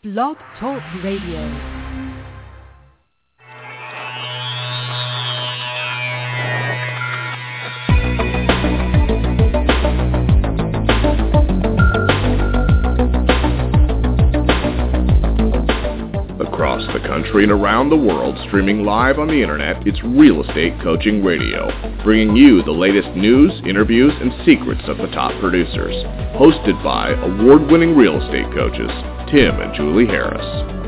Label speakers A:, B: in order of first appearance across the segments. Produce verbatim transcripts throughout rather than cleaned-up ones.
A: Blog Talk Radio.
B: Across the country and around the world, streaming live on the internet, it's Real Estate Coaching Radio, bringing you the latest news, interviews, and secrets of the top producers. Hosted by award-winning real estate coaches, Tim and Julie Harris.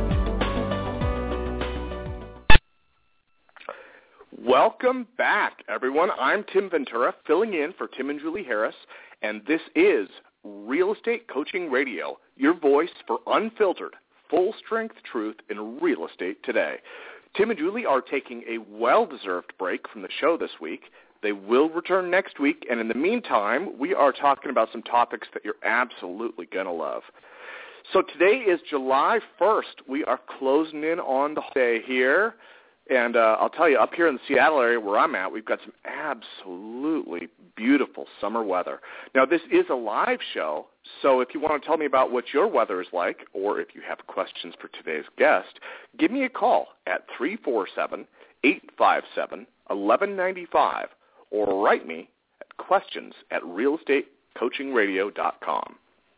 B: Welcome back, everyone. I'm Tim Ventura, filling in for Tim and Julie Harris, and this is Real Estate Coaching Radio, your voice for unfiltered, full-strength truth in real estate today. Tim and Julie are taking a well-deserved break from the show this week. They will return next week, and in the meantime, we are talking about some topics that you're absolutely going to love. So today is July first. We are closing in on the day here, and uh, I'll tell you, up here in the Seattle area where I'm at, we've got some absolutely beautiful summer weather. Now, this is a live show, so if you want to tell me about what your weather is like, or if you have questions for today's guest, give me a call at three four seven, eight five seven, one one nine five, or write me at questions at real estate coaching radio dot com.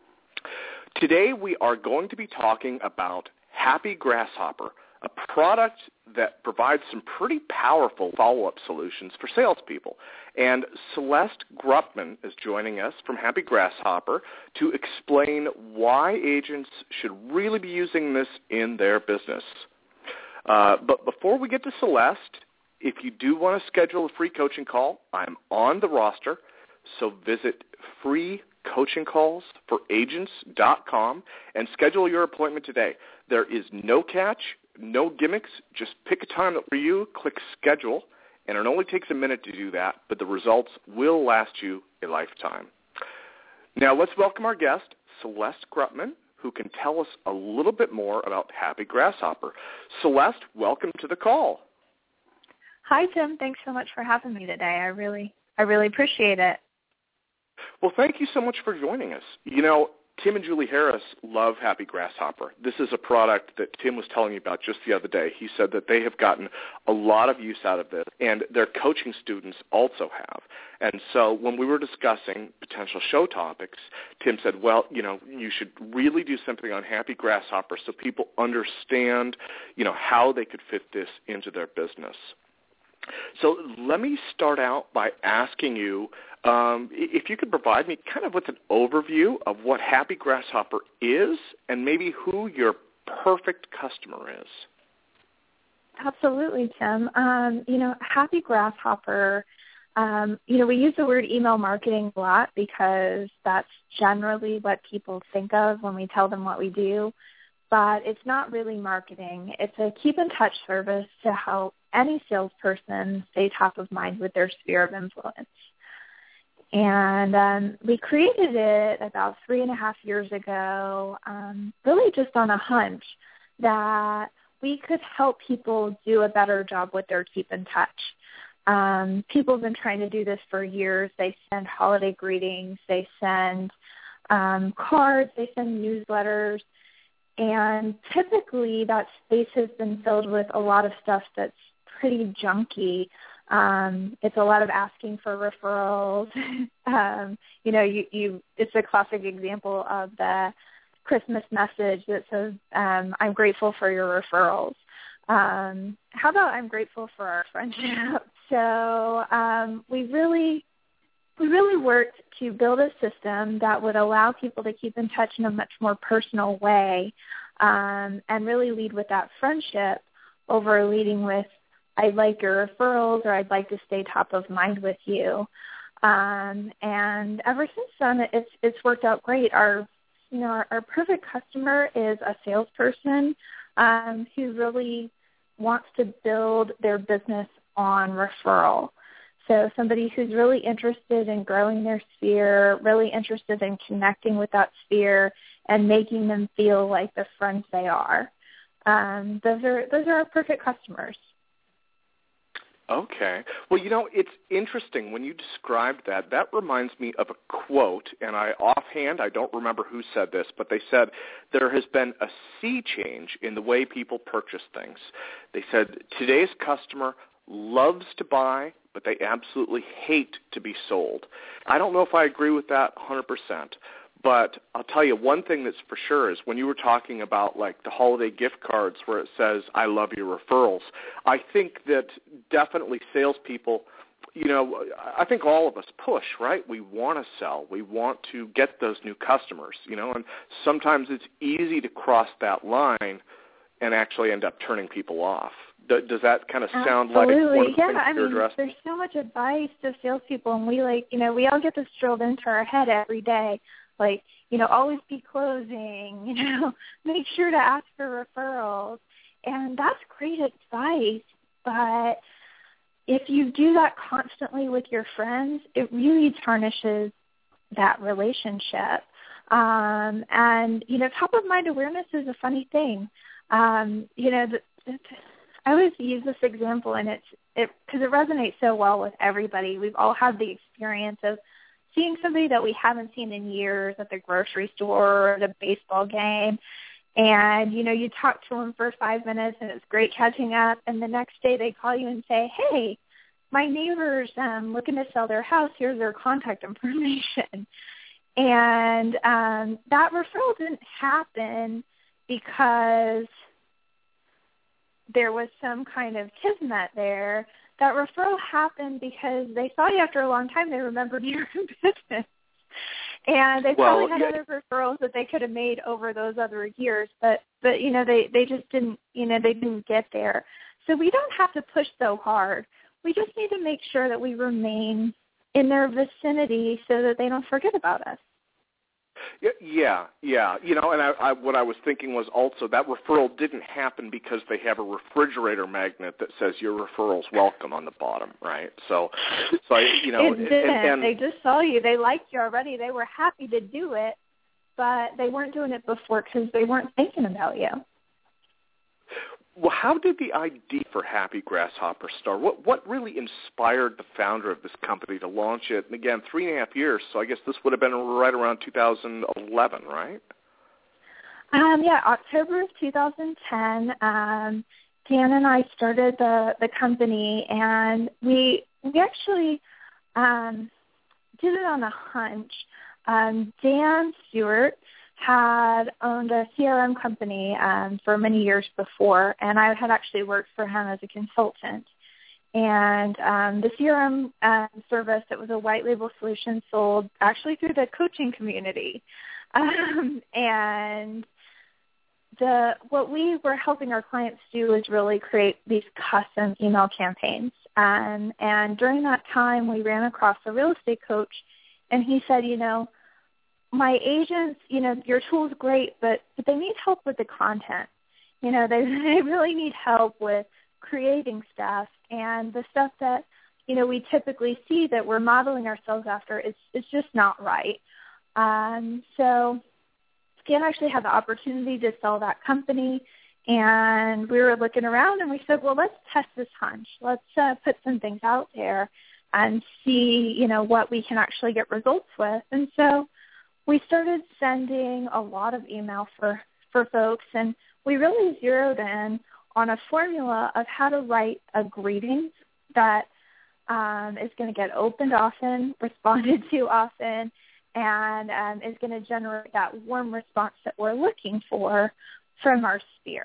B: Today, we are going to be talking about Happy Grasshopper, a product that provides some pretty powerful follow-up solutions for salespeople. And Celeste Grupman is joining us from Happy Grasshopper to explain why agents should really be using this in their business. Uh, but before we get to Celeste, if you do want to schedule a free coaching call, I'm on the roster, so visit free coaching calls for agents dot com and schedule your appointment today. There is no catch, no gimmicks. Just pick a time that for you, click schedule, and it only takes a minute to do that, but the results will last you a lifetime. Now let's welcome our guest, Celeste Grupman, who can tell us a little bit more about Happy Grasshopper. Celeste, welcome to the call.
C: Hi, Tim. Thanks so much for having me today. I really, I really appreciate it.
B: Well, thank you so much for joining us. You know, Tim and Julie Harris love Happy Grasshopper. This is a product that Tim was telling me about just the other day. He said that they have gotten a lot of use out of this, and their coaching students also have. And so when we were discussing potential show topics, Tim said, well, you know, you should really do something on Happy Grasshopper so people understand, you know, how they could fit this into their business. So let me start out by asking you um, if you could provide me kind of with an overview of what Happy Grasshopper is and maybe who your perfect customer is.
C: Absolutely, Tim. Um, you know, Happy Grasshopper, um, you know, we use the word email marketing a lot because that's generally what people think of when we tell them what we do. But it's not really marketing. It's a keep-in-touch service to help any salesperson stay top of mind with their sphere of influence. And um, we created it about three and a half years ago, um, really just on a hunch that we could help people do a better job with their keep-in-touch. Um, people have been trying to do this for years. They send holiday greetings. They send um, cards. They send newsletters. And typically that space has been filled with a lot of stuff that's pretty junky. Um, it's a lot of asking for referrals. um, you know, you, you, it's a classic example of the Christmas message that says, um, I'm grateful for your referrals. Um, how about I'm grateful for our friendship? So um, we really we really worked to build a system that would allow people to keep in touch in a much more personal way um, and really lead with that friendship over leading with, I'd like your referrals or I'd like to stay top of mind with you. Um, and ever since then, it's it's worked out great. Our you know our, our perfect customer is a salesperson um, who really wants to build their business on referral. So somebody who's really interested in growing their sphere, really interested in connecting with that sphere and making them feel like the friends they are. Um, those are those are our perfect customers.
B: Okay. Well, you know, it's interesting when you described that. That reminds me of a quote, and I offhand, I don't remember who said this, but they said there has been a sea change in the way people purchase things. They said today's customer loves to buy, but they absolutely hate to be sold. I don't know if I agree with that one hundred percent. But I'll tell you one thing that's for sure is when you were talking about like the holiday gift cards where it says, I love your referrals, I think that definitely salespeople, you know, I think all of us push, right? We want to sell. We want to get those new customers, you know, and sometimes it's easy to cross that line and actually end up turning people off. Does that kind of sound
C: Absolutely.
B: like one of the
C: yeah,
B: things
C: I
B: you're
C: mean,
B: addressing?
C: There's so much advice to salespeople, and we like, you know, we all get this drilled into our head every day. Like, you know, always be closing, you know, make sure to ask for referrals. And that's great advice. But if you do that constantly with your friends, it really tarnishes that relationship. Um, and, you know, top of mind awareness is a funny thing. Um, you know, the, the, I always use this example, and it's it because it resonates so well with everybody. We've all had the experience of seeing somebody that we haven't seen in years at the grocery store or at a baseball game, and, you know, you talk to them for five minutes, and it's great catching up, and the next day they call you and say, hey, my neighbor's um, looking to sell their house. Here's their contact information. And um, that referral didn't happen because there was some kind of kismet there. That referral happened because they saw you after a long time. They remembered your business. And they
B: well,
C: probably had
B: yeah.
C: other referrals that they could have made over those other years, but, but you know, they, they just didn't, you know, they didn't get there. So we don't have to push so hard. We just need to make sure that we remain in their vicinity so that they don't forget about us.
B: Yeah, yeah. You know, and I, I, what I was thinking was also that referral didn't happen because they have a refrigerator magnet that says your referral's welcome on the bottom, right? So, so I, you know,
C: it didn't.
B: And, and,
C: they just saw you. They liked you already. They were happy to do it, but they weren't doing it before because they weren't thinking about you.
B: Well, how did the idea for Happy Grasshopper start? What what really inspired the founder of this company to launch it? And again, three and a half years, so I guess this would have been right around two thousand eleven, right?
C: Um, yeah, October of two thousand ten, um, Dan and I started the, the company, and we we actually um, did it on a hunch. Um, Dan Stewart had owned a C R M company um, for many years before, and I had actually worked for him as a consultant. And um, the C R M um, service, it was a white label solution sold actually through the coaching community. Um, and the what we were helping our clients do is really create these custom email campaigns. Um, and during that time, we ran across a real estate coach, and he said, you know, my agents, you know, your tool's great, but, but they need help with the content. You know, they, they really need help with creating stuff, and the stuff that, you know, we typically see that we're modeling ourselves after is it's just not right. Um, so Dan actually had the opportunity to sell that company, and we were looking around, and we said, well, let's test this hunch. Let's uh, put some things out there and see, you know, what we can actually get results with. And so we started sending a lot of email for, for folks, and we really zeroed in on a formula of how to write a greeting that um, is going to get opened often, responded to often, and um, is going to generate that warm response that we're looking for from our sphere.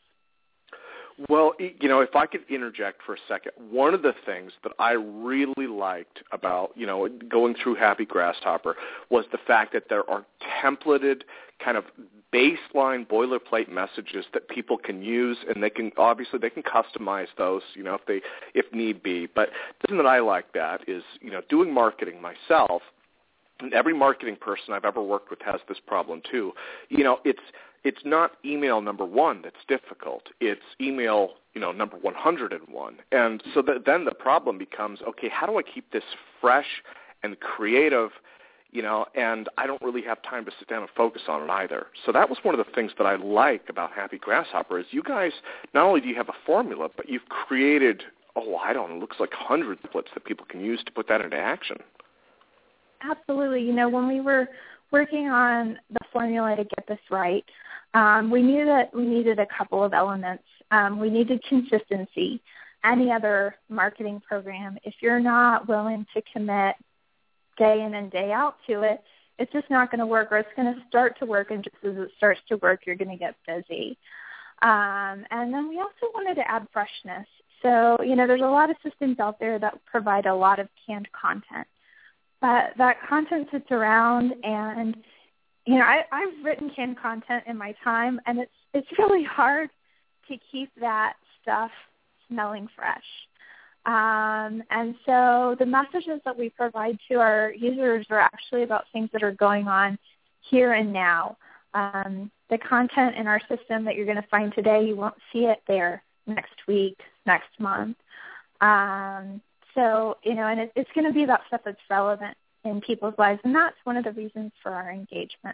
B: Well, you know, if I could interject for a second, one of the things that I really liked about, you know, going through Happy Grasshopper was the fact that there are templated kind of baseline boilerplate messages that people can use, and they can obviously they can customize those, you know, if they if need be. But the thing that I like that is, you know, doing marketing myself, and every marketing person I've ever worked with has this problem too. You know, it's it's not email number one that's difficult. It's email, you know, number one hundred one. And so that, then the problem becomes, okay, how do I keep this fresh and creative, you know, and I don't really have time to sit down and focus on it either. So that was one of the things that I like about Happy Grasshopper is you guys, not only do you have a formula, but you've created oh, I don't know, it looks like hundreds of templates that people can use to put that into action.
C: Absolutely. You know, when we were working on the formula to get this right, um, we knew that we needed a couple of elements. Um, we needed consistency. Any other marketing program, if you're not willing to commit day in and day out to it, it's just not going to work, or it's going to start to work, and just as it starts to work, you're going to get busy. Um, and then we also wanted to add freshness. So, you know, there's a lot of systems out there that provide a lot of canned content. But that content sits around, and, you know, I, I've written canned content in my time, and it's it's really hard to keep that stuff smelling fresh. Um, and so the messages that we provide to our users are actually about things that are going on here and now. Um, the content in our system that you're going to find today, you won't see it there next week, next month. Um, so, you know, and it, it's going to be about stuff that's relevant in people's lives, and that's one of the reasons for our engagement.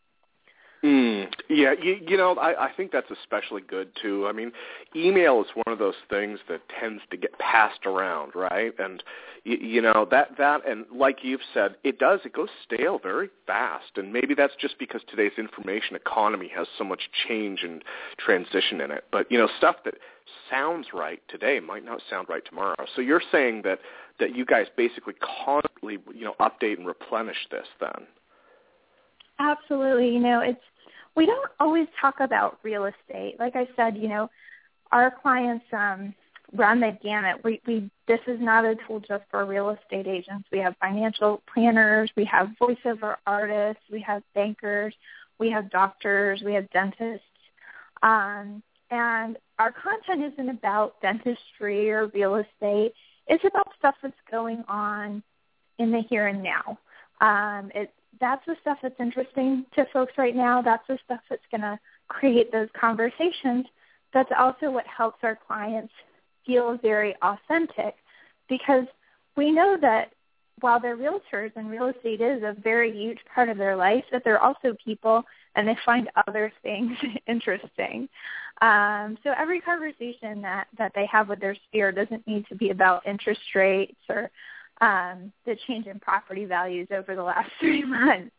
B: Mm, yeah, you, you know, I, I think that's especially good, too. I mean, email is one of those things that tends to get passed around, right? And, you, you know, that, that, and like you've said, it does, it goes stale very fast. And maybe that's just because today's information economy has so much change and transition in it. But, you know, stuff that sounds right today might not sound right tomorrow. So you're saying that, that you guys basically constantly, you know, update and replenish this then?
C: Absolutely. You know, it's we don't always talk about real estate. Like I said, you know, our clients um, run the gamut. We, we this is not a tool just for real estate agents. We have financial planners. We have voiceover artists. We have bankers. We have doctors. We have dentists. Um, and our content isn't about dentistry or real estate. It's about stuff that's going on in the here and now. Um, it, that's the stuff that's interesting to folks right now. That's the stuff that's going to create those conversations. That's also what helps our clients feel very authentic, because we know that while they're realtors and real estate is a very huge part of their life, that they're also people and they find other things interesting. Um, so every conversation that, that they have with their sphere doesn't need to be about interest rates or um, the change in property values over the last three months.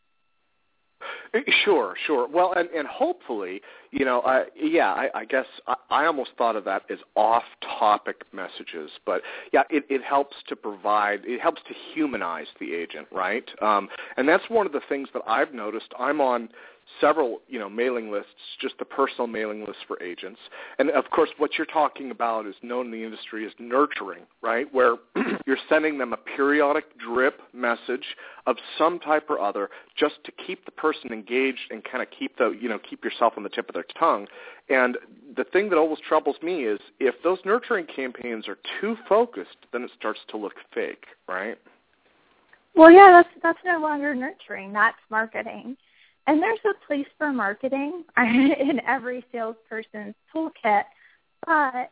B: Sure, sure. Well, and, and hopefully, you know, I, yeah, I, I guess I, I almost thought of that as off-topic messages. But, yeah, it, it helps to provide, it helps to humanize the agent, right? Um, and that's one of the things that I've noticed. I'm on several, you know, mailing lists, just the personal mailing lists for agents. And, of course, what you're talking about is known in the industry as nurturing, right, where you're sending them a periodic drip message of some type or other just to keep the person engaged and kind of keep the, you know, keep yourself on the tip of their tongue. And the thing that always troubles me is if those nurturing campaigns are too focused, then it starts to look fake, right?
C: Well, yeah, that's that's no longer nurturing. That's marketing. And there's a place for marketing in every salesperson's toolkit, but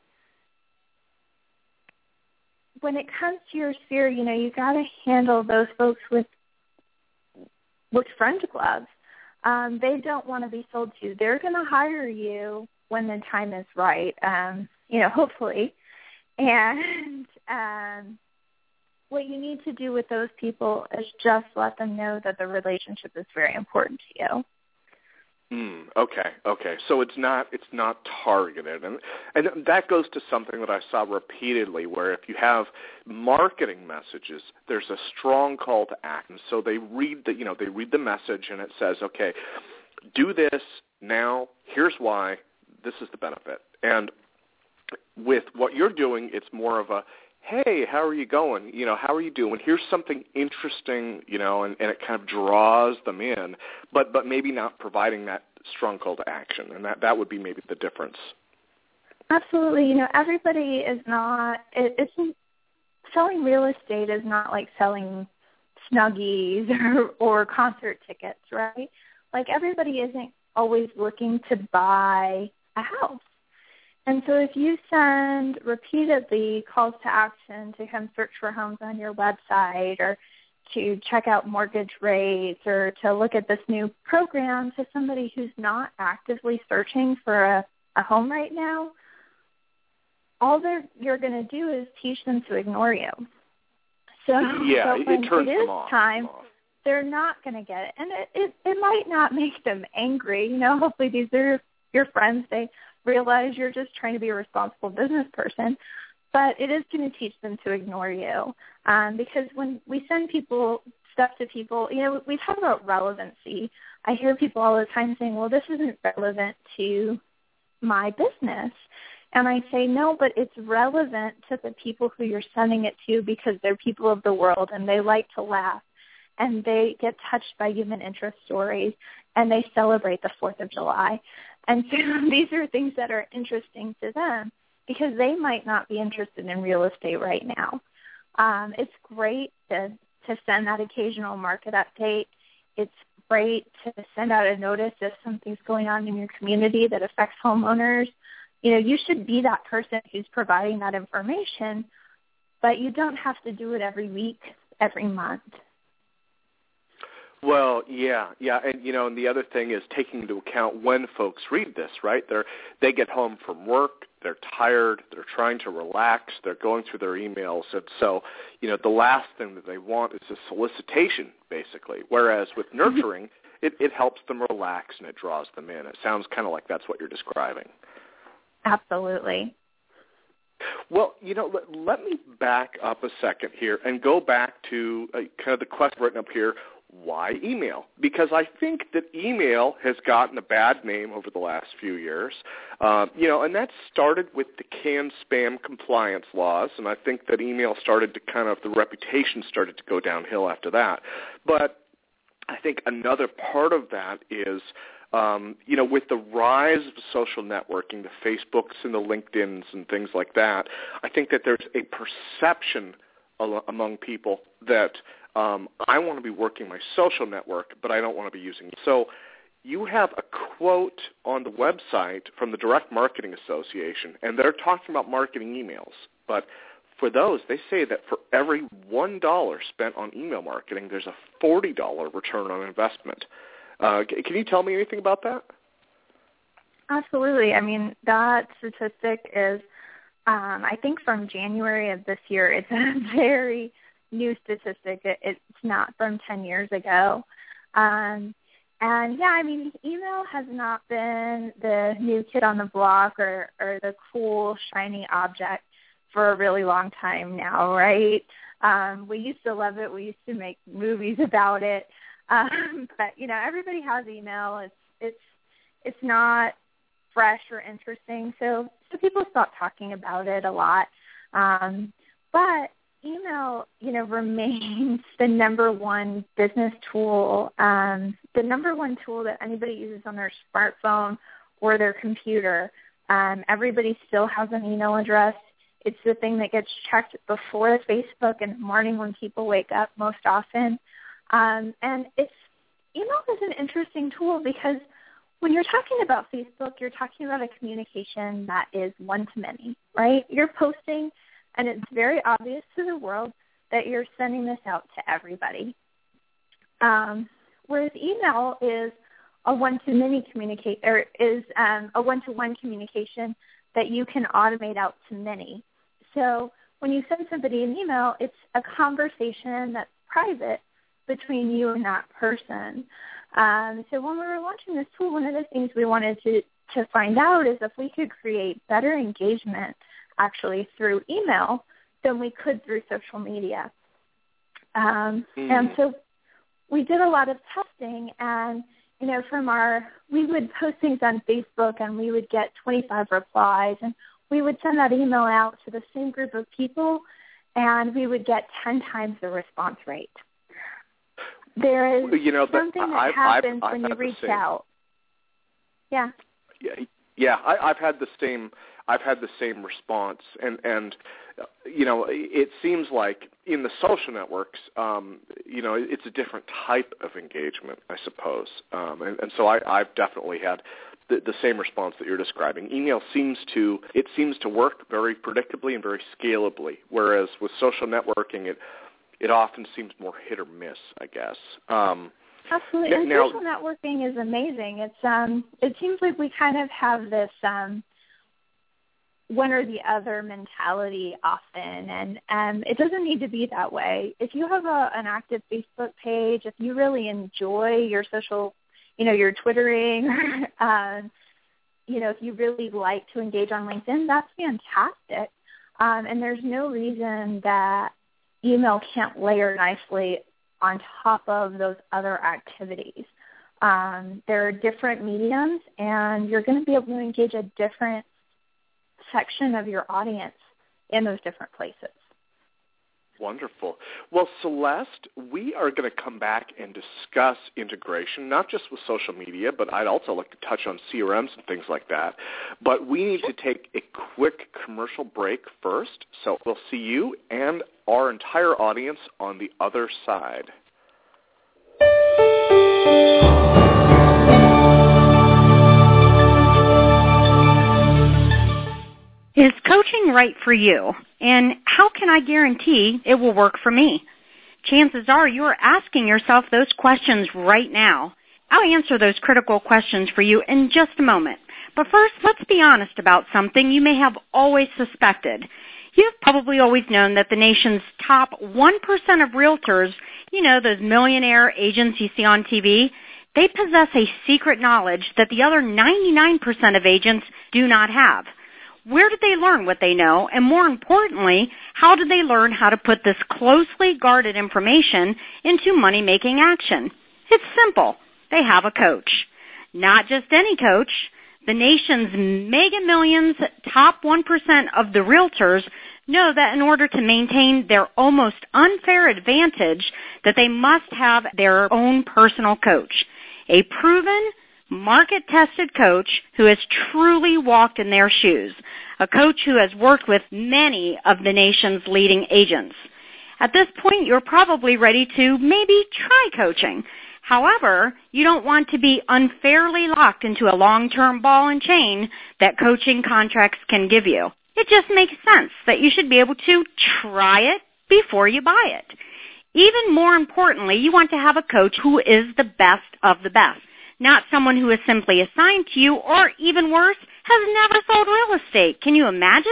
C: when it comes to your sphere, you know, you got to handle those folks with with French gloves. Um, they don't want to be sold to. They're going to hire you when the time is right, um, you know, hopefully. And um, what you need to do with those people is just let them know that the relationship is very important to you.
B: Mm, okay, okay. So it's not it's not targeted, and and that goes to something that I saw repeatedly, where if you have marketing messages, there's a strong call to action. So they read the you know they read the message, and it says, okay, do this now. Here's why. This is the benefit. And with what you're doing, it's more of a, hey, how are you going? You know, how are you doing? Here's something interesting, you know, and, and it kind of draws them in, but but maybe not providing that strong call to action, and that, that would be maybe the difference.
C: Absolutely. You know, everybody is not, it, it's, selling real estate is not like selling Snuggies or, or concert tickets, right? Like everybody isn't always looking to buy a house. And so if you send repeatedly calls to action to come search for homes on your website or to check out mortgage rates or to look at this new program to somebody who's not actively searching for a, a home right now, all they're, you're going to do is teach them to ignore you. So,
B: yeah,
C: so when
B: it turns
C: it
B: them
C: is
B: off.
C: time,
B: off.
C: they're not going to get it. And it, it, it might not make them angry. You know, hopefully these are your friends. They realize you're just trying to be a responsible business person. But it is going to teach them to ignore you. Um, because when we send people stuff to people, you know, we talk about relevancy. I hear people all the time saying, well, this isn't relevant to my business. And I say, no, but it's relevant to the people who you're sending it to because they're people of the world and they like to laugh and they get touched by human interest stories and they celebrate the fourth of July. And so these are things that are interesting to them because they might not be interested in real estate right now. Um, it's great to, to send that occasional market update. It's great to send out a notice if something's going on in your community that affects homeowners. You know, you should be that person who's providing that information, but you don't have to do it every week, every month.
B: Well, yeah, yeah, and you know, and the other thing is taking into account when folks read this, right? They're they get home from work, they're tired, they're trying to relax, they're going through their emails, and so, you know, the last thing that they want is a solicitation, basically. Whereas with nurturing, it, it helps them relax and it draws them in. It sounds kind of like that's what you're describing.
C: Absolutely.
B: Well, you know, let, let me back up a second here and go back to uh, kind of the question written up here, why email? Because I think that email has gotten a bad name over the last few years, um, you know, and that started with the canned spam compliance laws, and I think that email started to kind of, the reputation started to go downhill after that. But I think another part of that is, Um, you know, with the rise of social networking, the Facebooks and the LinkedIns and things like that, I think that there's a perception al- among people that um, I want to be working my social network, but I don't want to be using it. So you have a quote on the website from the Direct Marketing Association, and they're talking about marketing emails. But for those, they say that for every one dollar spent on email marketing, there's a forty dollars return on investment. Uh, can you tell me anything about that?
C: Absolutely. I mean, that statistic is, um, I think, from January of this year. It's a very new statistic. It, it's not from ten years ago. Um, and, yeah, I mean, email has not been the new kid on the block or, or the cool, shiny object for a really long time now, right? Um, we used to love it. We used to make movies about it. Um, but you know, everybody has email. It's it's it's not fresh or interesting, so so people stop talking about it a lot. Um, but email, you know, remains the number one business tool, um, the number one tool that anybody uses on their smartphone or their computer. Um, everybody still has an email address. It's the thing that gets checked before Facebook in the morning when people wake up most often. Um, and it's email is an interesting tool because when you're talking about Facebook, you're talking about a communication that is one-to-many, right? You're posting, and it's very obvious to the world that you're sending this out to everybody. Um, whereas email is a one-to-many communicate, or is um, a one-to-one communication that you can automate out to many. So when you send somebody an email, it's a conversation that's private between you and that person. Um, so when we were launching this tool, one of the things we wanted to, to find out is if we could create better engagement actually through email than we could through social media. Um, mm. And so we did a lot of testing, and, you know, from our, we would post things on Facebook and we would get twenty-five replies, and we would send that email out to the same group of people, and we would get ten times the response rate. There is
B: you know,
C: something that
B: I've,
C: happens
B: I've, I've
C: when you reach
B: same,
C: out. Yeah.
B: Yeah, yeah. I, I've had the same. I've had the same response, and and uh, you know, it seems like in the social networks, um, you know, it's a different type of engagement, I suppose, um, and, and so I, I've definitely had the, the same response that you're describing. Email seems to it seems to work very predictably and very scalably, whereas with social networking, it It often seems more hit or miss, I guess. Um,
C: Absolutely. And
B: now,
C: social networking is amazing. It's um, it seems like we kind of have this um, one or the other mentality often, and um, it doesn't need to be that way. If you have a, an active Facebook page, if you really enjoy your social, you know, your Twittering, um, you know, if you really like to engage on LinkedIn, that's fantastic. Um, and there's no reason that email can't layer nicely on top of those other activities. Um, there are different mediums, and you're going to be able to engage a different section of your audience in those different places.
B: Wonderful. Well, Celeste, we are going to come back and discuss integration, not just with social media, but I'd also like to touch on C R Ms and things like that. But we need to take a quick commercial break first, so we'll see you and our entire audience on the other side.
D: Is coaching right for you? And how can I guarantee it will work for me? Chances are you are asking yourself those questions right now. I'll answer those critical questions for you in just a moment. But first, let's be honest about something you may have always suspected. You've probably always known that the nation's top one percent of realtors, you know, those millionaire agents you see on T V, they possess a secret knowledge that the other ninety-nine percent of agents do not have. Where did they learn what they know? And more importantly, how did they learn how to put this closely guarded information into money-making action? It's simple. They have a coach. Not just any coach. The nation's mega millions, top one percent of the realtors know that in order to maintain their almost unfair advantage, that they must have their own personal coach. A proven, market-tested coach who has truly walked in their shoes, a coach who has worked with many of the nation's leading agents. At this point, you're probably ready to maybe try coaching. However, you don't want to be unfairly locked into a long-term ball and chain that coaching contracts can give you. It just makes sense that you should be able to try it before you buy it. Even more importantly, you want to have a coach who is the best of the best. Not someone who is simply assigned to you, or even worse, has never sold real estate. Can you imagine?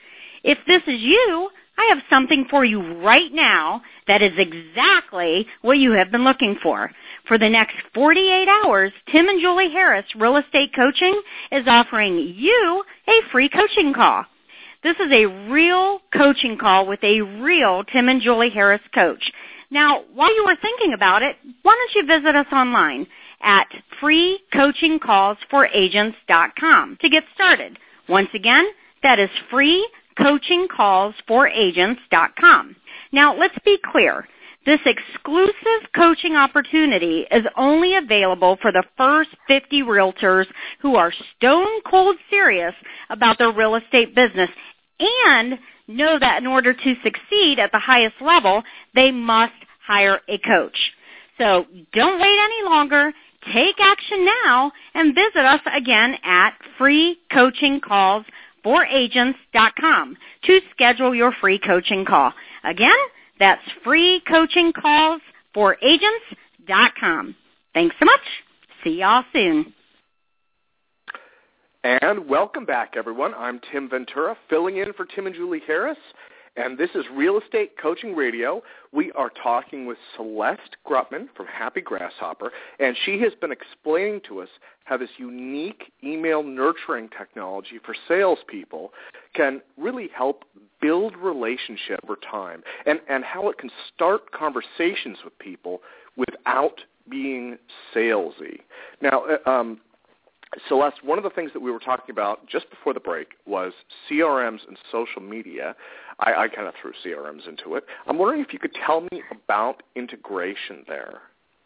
D: If this is you, I have something for you right now that is exactly what you have been looking for. For the next forty-eight hours, Tim and Julie Harris Real Estate Coaching is offering you a free coaching call. This is a real coaching call with a real Tim and Julie Harris coach. Now, while you are thinking about it, why don't you visit us online at free coaching calls for agents dot com to get started. Once again, that is free coaching calls for agents dot com. Now, let's be clear. This exclusive coaching opportunity is only available for the first fifty realtors who are stone cold serious about their real estate business and know that in order to succeed at the highest level, they must hire a coach. So don't wait any longer. Take action now and visit us again at free coaching calls for agents dot com to schedule your free coaching call. Again, that's free coaching calls for agents dot com. Thanks so much. See y'all soon.
B: And welcome back, everyone. I'm Tim Ventura, filling in for Tim and Julie Harris. And this is Real Estate Coaching Radio. We are talking with Celeste Grutman from Happy Grasshopper, and she has been explaining to us how this unique email nurturing technology for salespeople can really help build relationship over time, and, and how it can start conversations with people without being salesy. Now, um, Celeste, one of the things that we were talking about just before the break was C R Ms and social media. I, I kind of threw C R Ms into it. I'm wondering if you could tell me about integration there.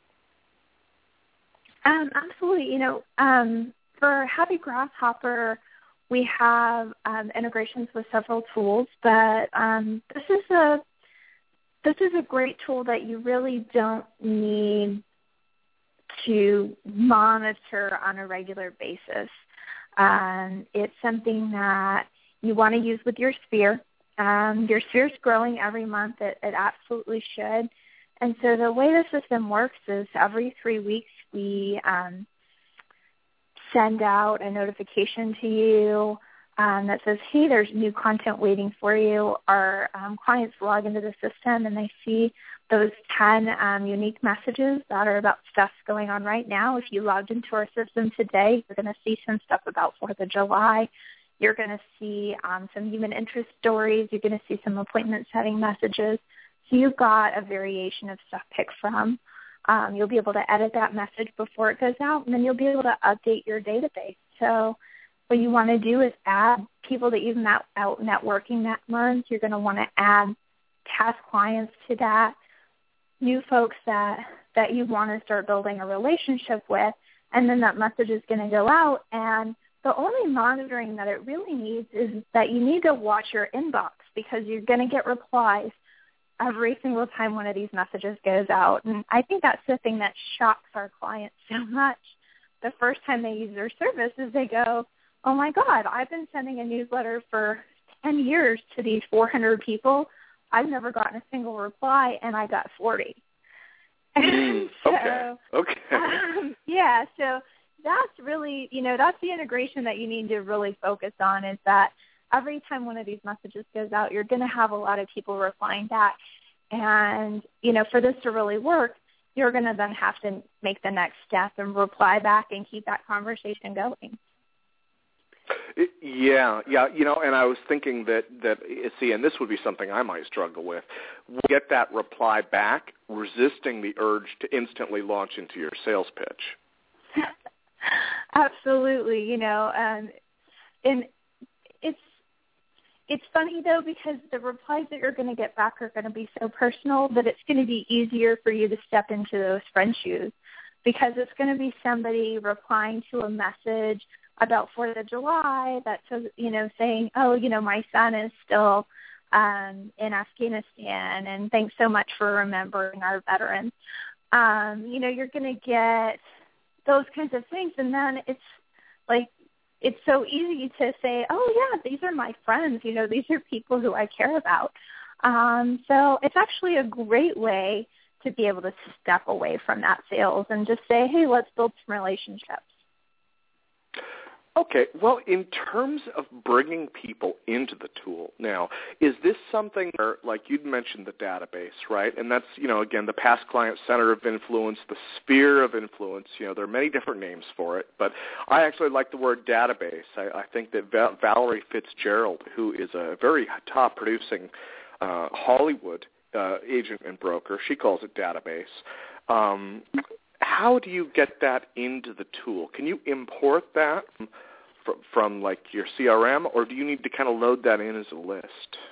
C: Um, absolutely. You know, um, for Happy Grasshopper, we have um, integrations with several tools, but um, this is a this is a great tool that you really don't need to monitor on a regular basis. Um, it's something that you want to use with your sphere. Um, your sphere is growing every month. It, it absolutely should. And so the way the system works is every three weeks we um, send out a notification to you um, that says, hey, there's new content waiting for you. Our um, clients log into the system and they see those ten um, unique messages that are about stuff going on right now. If you logged into our system today, you're going to see some stuff about fourth of July. You're going to see um, some human interest stories. You're going to see some appointment setting messages. So you've got a variation of stuff picked from. Um, you'll be able to edit that message before it goes out, and then you'll be able to update your database. So what you want to do is add people that you've met out networking that month. You're going to want to add past clients to that, new folks that, that you want to start building a relationship with, and then that message is going to go out. And the only monitoring that it really needs is that you need to watch your inbox, because you're going to get replies every single time one of these messages goes out. And I think that's the thing that shocks our clients so much. The first time they use their service is they go, oh, my God, I've been sending a newsletter for ten years to these four hundred people. I've never gotten a single reply, and I got forty. And so,
B: okay. Okay.
C: Um, yeah, so that's really, you know, that's the integration that you need to really focus on, is that every time one of these messages goes out, you're going to have a lot of people replying back. And, you know, for this to really work, you're going to then have to make the next step and reply back and keep that conversation going.
B: Yeah, yeah, you know, and I was thinking that, that see, and this would be something I might struggle with, get that reply back, resisting the urge to instantly launch into your sales pitch.
C: Absolutely, you know, um, and it's it's funny, though, because the replies that you're going to get back are going to be so personal that it's going to be easier for you to step into those friend shoes, because it's going to be somebody replying to a message about fourth of July that says, you know, saying, oh, you know, my son is still um, in Afghanistan, and thanks so much for remembering our veterans. Um, you know, you're going to get those kinds of things, and then it's like, it's so easy to say, oh, yeah, these are my friends. You know, these are people who I care about. Um, so it's actually a great way to be able to step away from that sales and just say, hey, let's build some relationships.
B: Okay, well, in terms of bringing people into the tool now, is this something where, like you'd mentioned the database, right? And that's, you know, again, the past client center of influence, the sphere of influence. You know, there are many different names for it, but I actually like the word database. I, I think that Val- Valerie Fitzgerald, who is a very top-producing uh, Hollywood uh, agent and broker, she calls it database. Um, how do you get that into the tool? Can you import that from, from, from like your C R M, or do you need to kind of load that in as a list?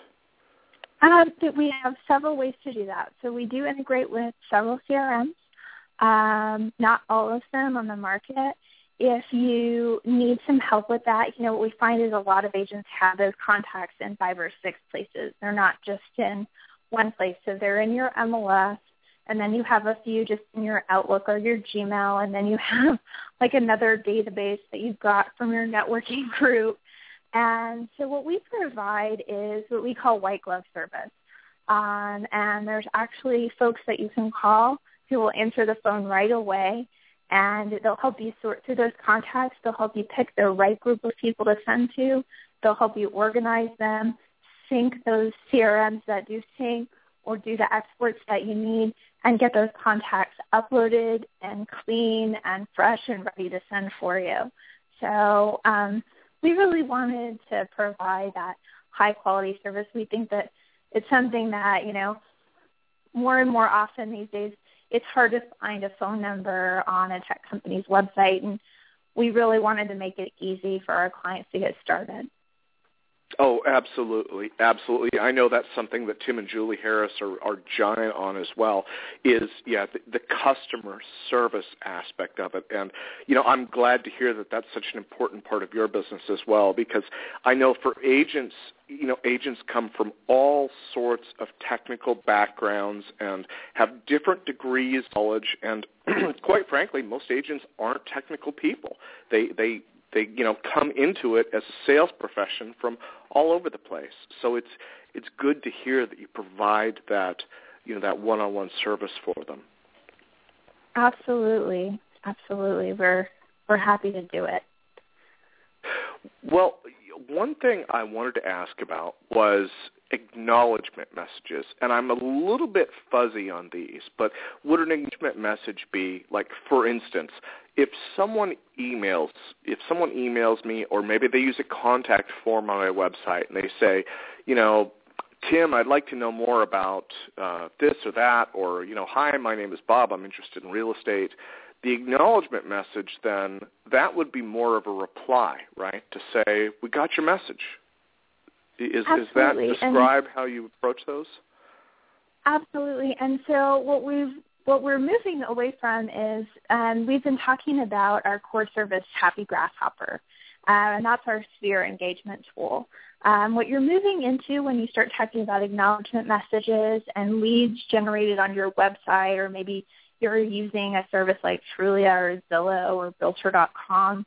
C: Um, we have several ways to do that. So we do integrate with several C R Ms, um, not all of them on the market. If you need some help with that, you know, what we find is a lot of agents have those contacts in five or six places. They're not just in one place. So they're in your M L S, and then you have a few just in your Outlook or your Gmail, and then you have like another database that you've got from your networking group. And so what we provide is what we call white glove service. Um, and there's actually folks that you can call who will answer the phone right away, and they'll help you sort through those contacts. They'll help you pick the right group of people to send to. They'll help you organize them, sync those C R Ms that do sync, or do the exports that you need, and get those contacts uploaded and clean and fresh and ready to send for you. So um, we really wanted to provide that high-quality service. We think that it's something that, you know, more and more often these days, it's hard to find a phone number on a tech company's website, and we really wanted to make it easy for our clients to get started.
B: Oh, absolutely, absolutely. I know that's something that Tim and Julie Harris are, are giant on as well, is, yeah, the, the customer service aspect of it. And, you know, I'm glad to hear that that's such an important part of your business as well, because I know for agents, you know, agents come from all sorts of technical backgrounds and have different degrees of knowledge, and quite frankly, most agents aren't technical people. They, they, They, you know, come into it as a sales profession from all over the place. So it's it's good to hear that you provide that, you know, that one-on-one service for them.
C: Absolutely, absolutely. We're we're happy to do it.
B: Well, one thing I wanted to ask about was acknowledgement messages, and I'm a little bit fuzzy on these, but would an acknowledgement message be, like, for instance, if someone emails, if someone emails me, or maybe they use a contact form on my website, and they say, you know, Tim, I'd like to know more about uh, this or that, or, you know, hi, my name is Bob, I'm interested in real estate. The acknowledgement message, then, that would be more of a reply, right, to say, we got your message. Is, is that describe and how you approach those?
C: Absolutely. And so what we've what we're moving away from is um, we've been talking about our core service, Happy Grasshopper, uh, and that's our Sphere engagement tool. Um, what you're moving into when you start talking about acknowledgement messages and leads generated on your website, or maybe you're using a service like Trulia or Zillow or Realtor dot com,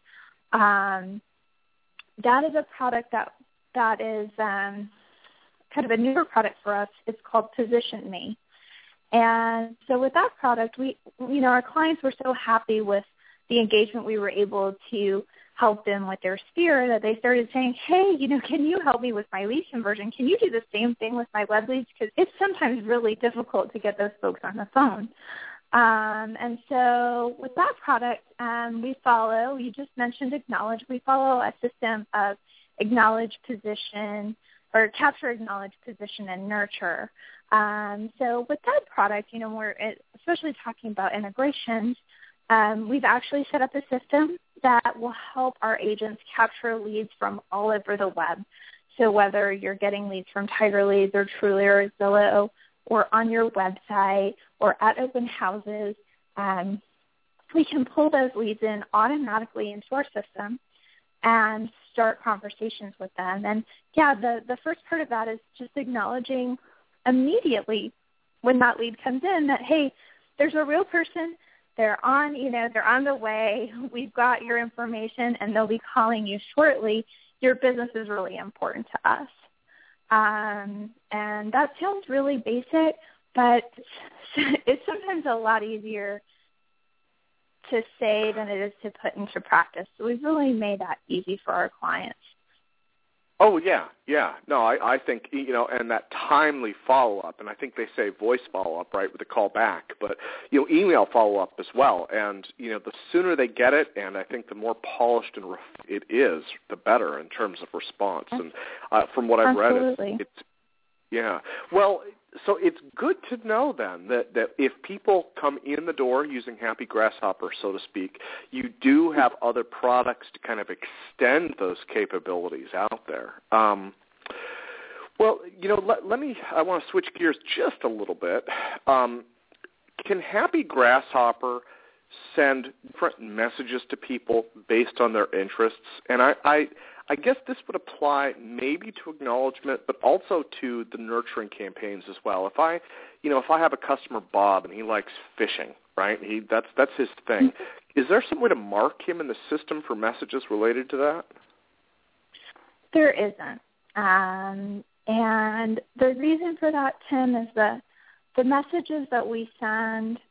C: um, that is a product that that is um, kind of a newer product for us. It's called Position Me. And so with that product, we, you know, our clients were so happy with the engagement we were able to help them with their Sphere that they started saying, hey, you know, can you help me with my lead conversion? Can you do the same thing with my web leads? Because it's sometimes really difficult to get those folks on the phone. Um, and so with that product, um, we follow, you just mentioned acknowledge, we follow a system of acknowledge, position, or capture, acknowledge, position, and nurture. Um, so with that product, you know, we're especially talking about integrations, um, we've actually set up a system that will help our agents capture leads from all over the web. So whether you're getting leads from Tiger Leads or Trulia or Zillow, or on your website, or at open houses, um, we can pull those leads in automatically into our system and start conversations with them. And, yeah, the, the first part of that is just acknowledging immediately when that lead comes in that, hey, there's a real person. They're on, you know, they're on the way. We've got your information, and they'll be calling you shortly. Your business is really important to us. Um, and that sounds really basic, but it's sometimes a lot easier to say than it is to put into practice. So we've really made that easy for our clients.
B: Oh, yeah, yeah. No, I, I think, you know, and that timely follow-up, and I think they say voice follow-up, right, with a call back, but, you know, email follow-up as well. And, you know, the sooner they get it, and I think the more polished and ref- it is, the better in terms of response. And uh, from what I've
C: Absolutely.
B: read, it's, it's, yeah. Well, so it's good to know then that, that if people come in the door using Happy Grasshopper, so to speak, you do have other products to kind of extend those capabilities out there. Um, well, you know, let, let me, I want to switch gears just a little bit. Um, can Happy Grasshopper send different messages to people based on their interests? And I, I I guess this would apply maybe to acknowledgement, but also to the nurturing campaigns as well. If I, you know, if I have a customer, Bob, and he likes fishing, right? He that's that's his thing. Is there some way to mark him in the system for messages related to that?
C: There isn't. Um, and the reason for that, Tim, is that the messages that we send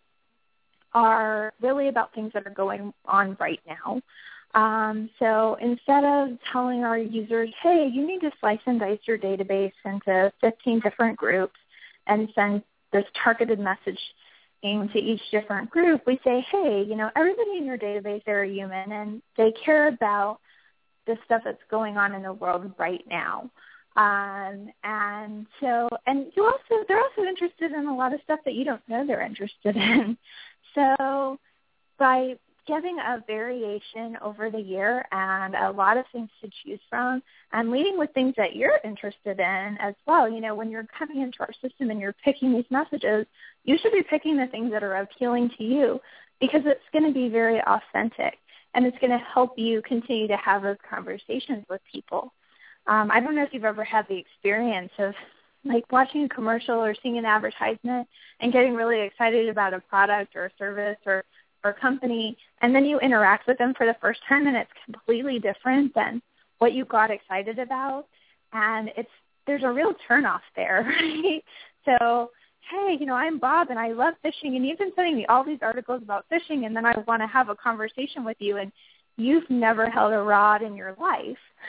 C: are really about things that are going on right now. Um, so instead of telling our users, hey, you need to slice and dice your database into fifteen different groups and send this targeted message to each different group, we say, hey, you know, everybody in your database, they're a human, and they care about the stuff that's going on in the world right now. Um, and so, and you also, they're also interested in a lot of stuff that you don't know they're interested in. So by giving a variation over the year and a lot of things to choose from, and leading with things that you're interested in as well. You know, when you're coming into our system and you're picking these messages, you should be picking the things that are appealing to you, because it's going to be very authentic, and it's going to help you continue to have those conversations with people. Um, I don't know if you've ever had the experience of like watching a commercial or seeing an advertisement and getting really excited about a product or a service or or company, and then you interact with them for the first time, and it's completely different than what you got excited about, and it's there's a real turnoff there, right? So, hey, you know, I'm Bob, and I love fishing, and you've been sending me all these articles about fishing, and then I want to have a conversation with you, and you've never held a rod in your life.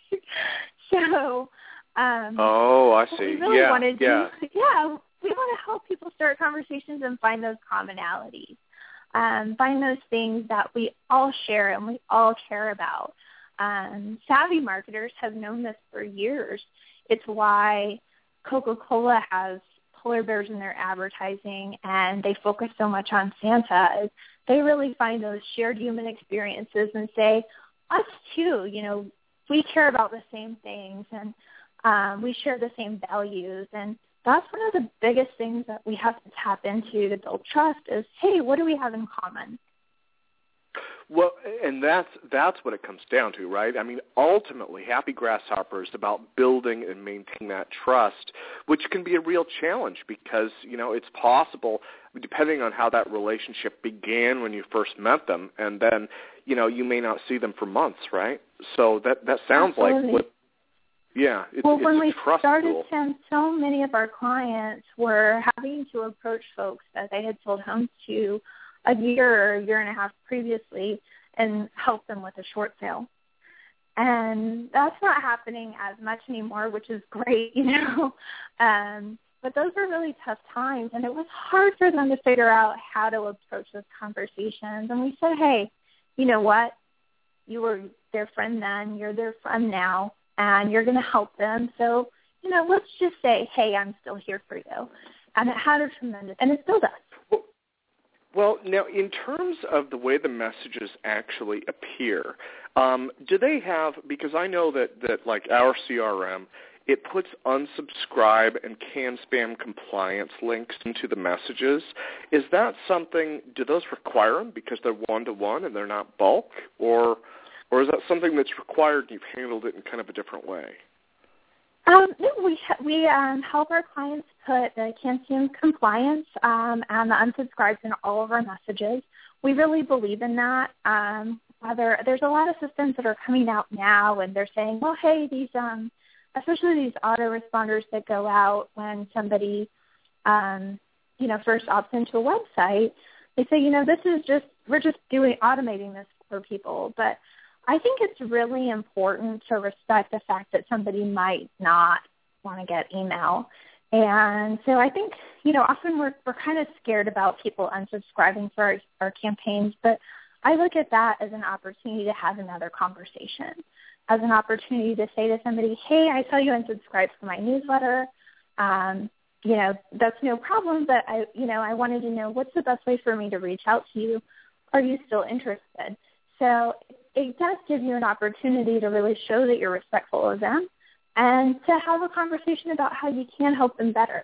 C: so, um,
B: oh, I see.
C: we really
B: yeah,
C: wanted
B: yeah.
C: to, yeah, we want to help people start conversations and find those commonalities, um, find those things that we all share and we all care about. Um, savvy marketers have known this for years. It's why Coca-Cola has polar bears in their advertising and they focus so much on Santa. They really find those shared human experiences and say, us too, you know, we care about the same things and um, we share the same values. And that's one of the biggest things that we have to tap into to build trust is, hey, what do we have in common?
B: Well, and that's that's what it comes down to, right? I mean, ultimately, Happy Grasshopper is about building and maintaining that trust, which can be a real challenge because, you know, it's possible, depending on how that relationship began when you first met them, and then, you know, you may not see them for months, right? So that, that sounds
C: Absolutely.
B: like what, yeah, it's,
C: well,
B: it's
C: when
B: a
C: we
B: trust
C: started,
B: tool.
C: Tim, so many of our clients were having to approach folks that they had sold homes to a year or a year and a half previously and help them with a short sale. And that's not happening as much anymore, which is great, you know. Um, but those were really tough times, and it was hard for them to figure out how to approach those conversations. And we said, hey, you know what? You were their friend then, you're their friend now, and you're going to help them. So, you know, let's just say, hey, I'm still here for you. And it had a tremendous, and it still does.
B: Well, Well, now, in terms of the way the messages actually appear, um, do they have, because I know that, that, like, our C R M, it puts unsubscribe and can spam compliance links into the messages. Is that something, do those require them because they're one-to-one and they're not bulk? Or, or is that something that's required and you've handled it in kind of a different way?
C: Um, no, we we um, help our clients put the CAN-SPAM compliance um, and the unsubscribes in all of our messages. We really believe in that. Um, whether there's a lot of systems that are coming out now, and they're saying, well, hey, these, um, especially these autoresponders that go out when somebody, um, you know, first opts into a website, they say, you know, this is just we're just doing automating this for people, but I think it's really important to respect the fact that somebody might not want to get email. And so I think, you know, often we're we're kind of scared about people unsubscribing for our, our campaigns, but I look at that as an opportunity to have another conversation, as an opportunity to say to somebody, hey, I saw you unsubscribed for my newsletter. Um, you know, that's no problem, but I, you know, I wanted to know what's the best way for me to reach out to you. Are you still interested? So it does give you an opportunity to really show that you're respectful of them and to have a conversation about how you can help them better.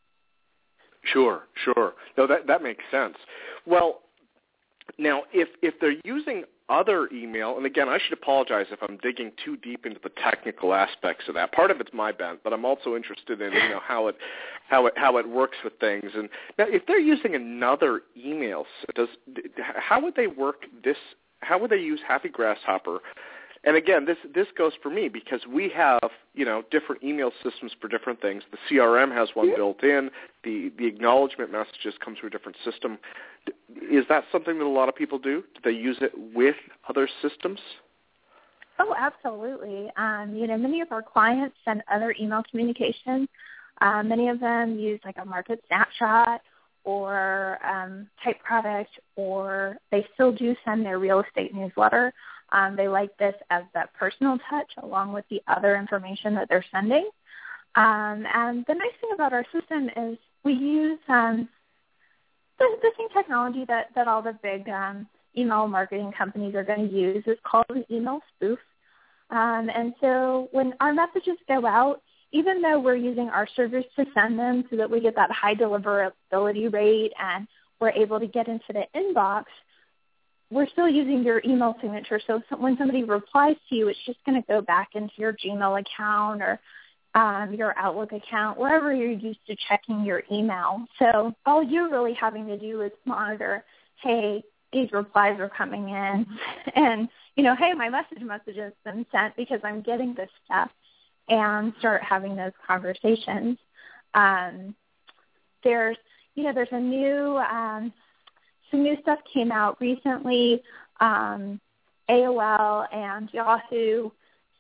B: Sure, sure. No, that that makes sense. Well, now, if if they're using other email, and again, I should apologize if I'm digging too deep into the technical aspects of that. Part of it's my bent, but I'm also interested in, you know, how it how it how it works with things. And now, if they're using another email, does how would they work this? How would they use Happy Grasshopper? And again, this this goes for me because we have, you know, different email systems for different things. The C R M has one yeah. built in. The the acknowledgement messages come through a different system. Is that something that a lot of people do? Do they use it with other systems?
C: Oh, absolutely. Um, you know, many of our clients send other email communications. Uh, many of them use like a market snapshot or um, type product, or they still do send their real estate newsletter. Um, they like this as that personal touch along with the other information that they're sending. Um, and the nice thing about our system is we use um, the, the same technology that, that all the big um, email marketing companies are going to use. It's called an email spoof. Um, and so when our messages go out, even though we're using our servers to send them so that we get that high deliverability rate and we're able to get into the inbox, we're still using your email signature. So when somebody replies to you, it's just going to go back into your Gmail account or um, your Outlook account, wherever you're used to checking your email. So all you're really having to do is monitor, hey, these replies are coming in. And, you know, hey, my message message has been sent because I'm getting this stuff. And start having those conversations. Um, there's, you know, there's a new, um, some new stuff came out recently. Um, A O L and Yahoo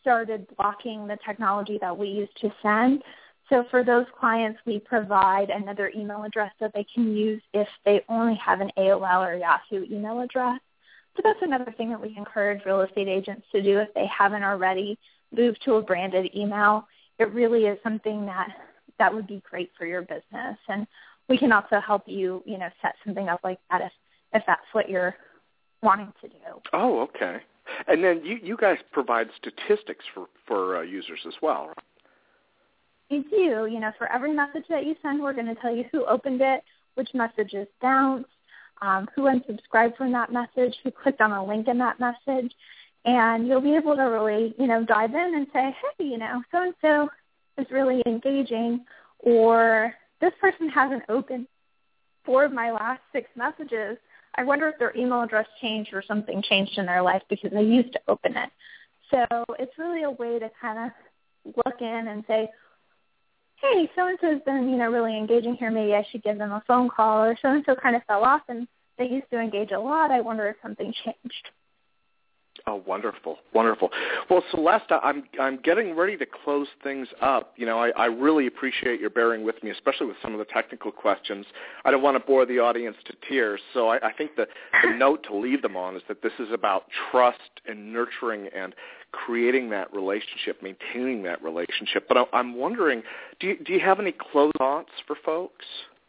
C: started blocking the technology that we use to send. So for those clients, we provide another email address that they can use if they only have an A O L or Yahoo email address. So that's another thing that we encourage real estate agents to do if they haven't already. Move to a branded email. It really is something that that would be great for your business. And we can also help you, you know, set something up like that if, if that's what you're wanting to do.
B: Oh, okay. And then you, you guys provide statistics for, for uh, users as well, right?
C: We do. You know, for every message that you send, we're going to tell you who opened it, which messages bounced, um, who unsubscribed from that message, who clicked on a link in that message. And you'll be able to really, you know, dive in and say, hey, you know, so-and-so is really engaging, or this person hasn't opened four of my last six messages. I wonder if their email address changed or something changed in their life because they used to open it. So it's really a way to kind of look in and say, hey, so-and-so's been, you know, really engaging here. Maybe I should give them a phone call, or so-and-so kind of fell off and they used to engage a lot. I wonder if something changed.
B: Oh, wonderful, wonderful. Well, Celeste, I'm I'm getting ready to close things up. You know, I, I really appreciate your bearing with me, especially with some of the technical questions. I don't want to bore the audience to tears, so I, I think the, the note to leave them on is that this is about trust and nurturing and creating that relationship, maintaining that relationship. But I, I'm wondering, do you, do you have any close thoughts for folks?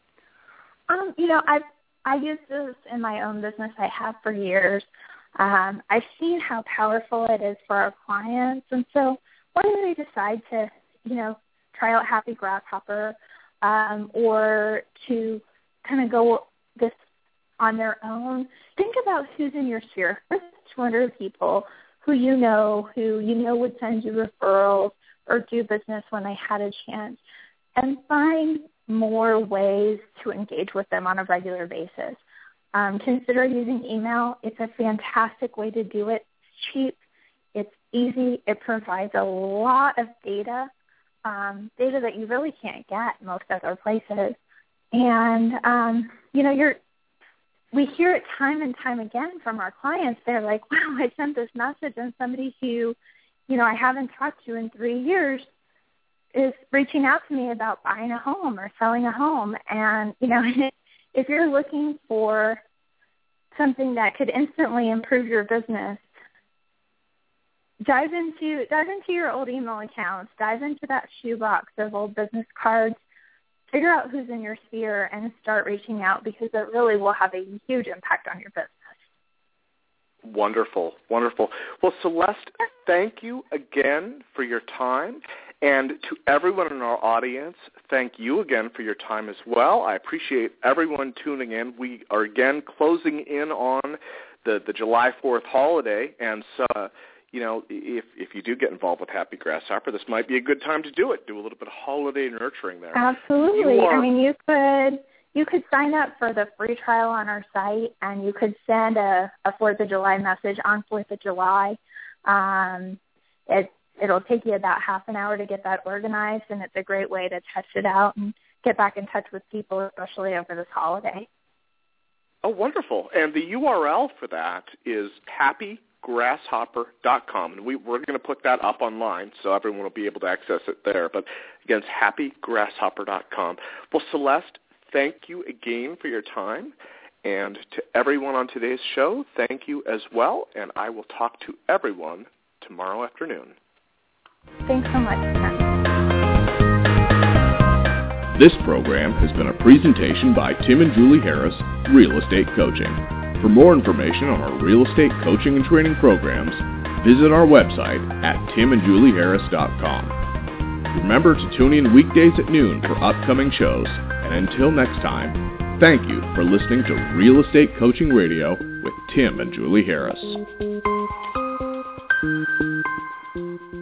C: Um, you know, I've I use this in my own business. I have for years. Um, I've seen how powerful it is for our clients, and so whether they decide to, you know, try out Happy Grasshopper um, or to kind of go this on their own, think about who's in your sphere. There's two hundred people who you know, who you know would send you referrals or do business when they had a chance, and find more ways to engage with them on a regular basis. Um, consider using email. It's a fantastic way to do it. It's cheap. It's easy. It provides a lot of data, um, data that you really can't get most other places. And, um, you know, you're, we hear it time and time again from our clients. They're like, wow, I sent this message and somebody who, you know, I haven't talked to in three years is reaching out to me about buying a home or selling a home. And, you know, if you're looking for something that could instantly improve your business, dive into dive into your old email accounts, dive into that shoebox of old business cards, figure out who's in your sphere, and start reaching out, because it really will have a huge impact on your business.
B: Wonderful, wonderful. Well, Celeste, thank you again for your time. And to everyone in our audience, thank you again for your time as well. I appreciate everyone tuning in. We are again closing in on the, the July fourth holiday, and so, uh, you know, if if you do get involved with Happy Grasshopper, this might be a good time to do it. Do a little bit of holiday nurturing there.
C: Absolutely.
B: Are,
C: I mean, you could you could sign up for the free trial on our site, and you could send a, a fourth of July message on fourth of July. Um, it It'll take you about half an hour to get that organized, and it's a great way to test it out and get back in touch with people, especially over this holiday.
B: Oh, wonderful. And the U R L for that is happy grasshopper dot com. And we, we're going to put that up online so everyone will be able to access it there. But, again, it's happy grasshopper dot com. Well, Celeste, thank you again for your time. And to everyone on today's show, thank you as well. And I will talk to everyone tomorrow afternoon.
C: Thanks so much, Ken.
B: This program has been a presentation by Tim and Julie Harris, Real Estate Coaching. For more information on our real estate coaching and training programs, visit our website at tim and julie harris dot com. Remember to tune in weekdays at noon for upcoming shows. And until next time, thank you for listening to Real Estate Coaching Radio with Tim and Julie Harris.